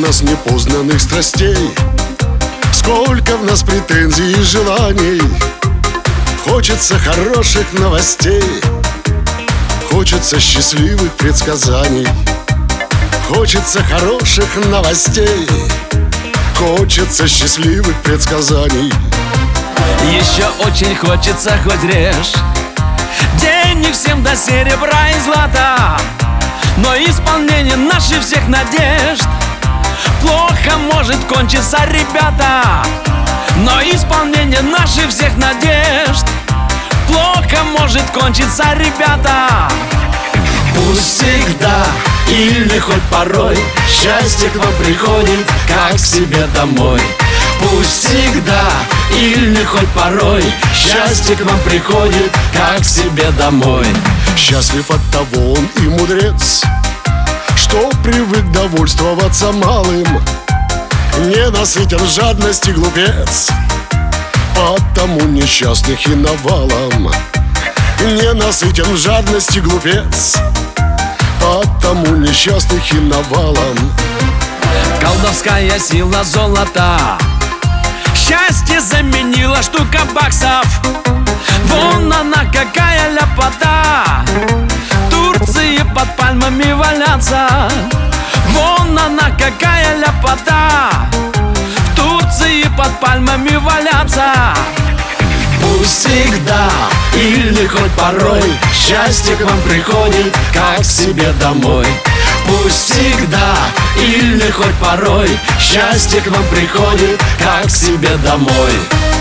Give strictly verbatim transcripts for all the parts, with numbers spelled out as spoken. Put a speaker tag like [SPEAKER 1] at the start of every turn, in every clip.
[SPEAKER 1] нас непознанных страстей, сколько в нас претензий и желаний. Хочется хороших новостей, хочется счастливых предсказаний. Хочется хороших новостей, хочется счастливых предсказаний.
[SPEAKER 2] Еще очень хочется хоть режь, денег всем до серебра и злата, но исполнение наших всех надежд плохо может кончиться, ребята. Но исполнение наших всех надежд плохо может кончиться, ребята.
[SPEAKER 3] Пусть всегда или хоть порой счастье к вам приходит, как к себе домой. Пусть всегда или хоть порой счастье к вам приходит, как к себе домой.
[SPEAKER 1] Счастлив от того он и мудрец, что привык довольствоваться малым. Не насытен жадности глупец, потому несчастных и навалом. Не насытен жадности глупец, потому несчастных и навалом.
[SPEAKER 2] Колдовская сила золота счастье заменила штука баксов. Вон она какая ляпота, в Турции под пальмами валяться. Вон она какая ляпота, в Турции под пальмами валяться.
[SPEAKER 3] Пусть всегда или хоть порой счастье к вам приходит, как к себе домой. Пусть всегда или хоть порой счастье к вам приходит, как к себе домой.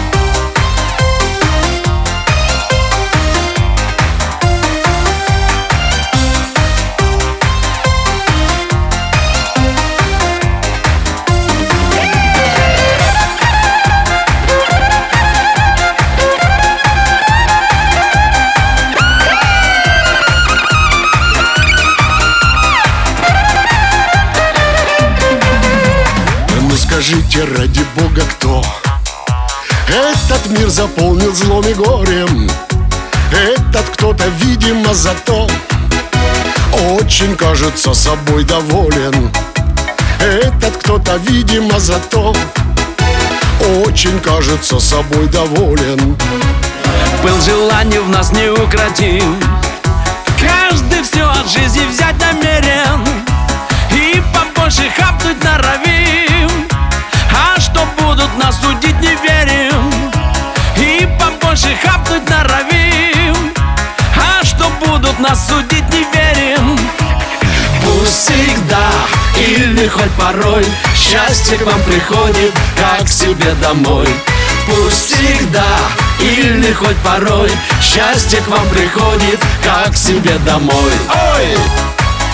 [SPEAKER 1] Скажите, ради Бога, кто этот мир заполнил злом и горем? Этот кто-то, видимо, зато очень кажется собой доволен. Этот кто-то, видимо, зато очень кажется собой доволен.
[SPEAKER 2] Пыл желаний в нас неукротим, каждый все от жизни взять намерен и побольше хапнуть норовим. А что будут нас судить, не верим, и побольше хапнуть норовим. А что будут нас судить, не верим.
[SPEAKER 3] Пусть всегда или хоть порой счастье к вам приходит, как к себе домой. Пусть всегда или хоть порой счастье к вам приходит, как к себе домой. Ой!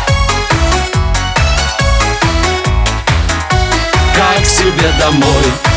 [SPEAKER 3] Как к себе домой.